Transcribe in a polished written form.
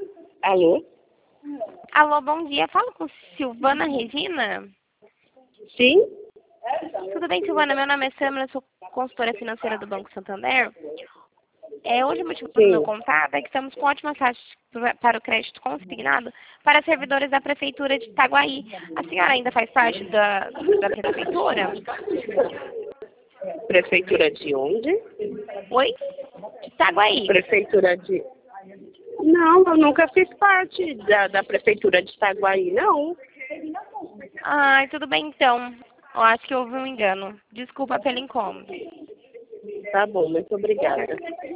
Alô? Alô, bom dia. Falo com Silvana Regina. Sim? Tudo bem, Silvana? Meu nome é Samara, eu sou consultora financeira do Banco Santander. Hoje o motivo do meu Sim. contato é que estamos com ótimas taxas para o crédito consignado para servidores da Prefeitura de Itaguaí. A senhora ainda faz parte da Prefeitura? Prefeitura de onde? Oi? De Itaguaí. Prefeitura de... Não, eu nunca fiz parte da Prefeitura de Itaguaí, não. Ai, tudo bem então. Eu acho que houve um engano. Desculpa pelo incômodo. Tá bom, muito obrigada.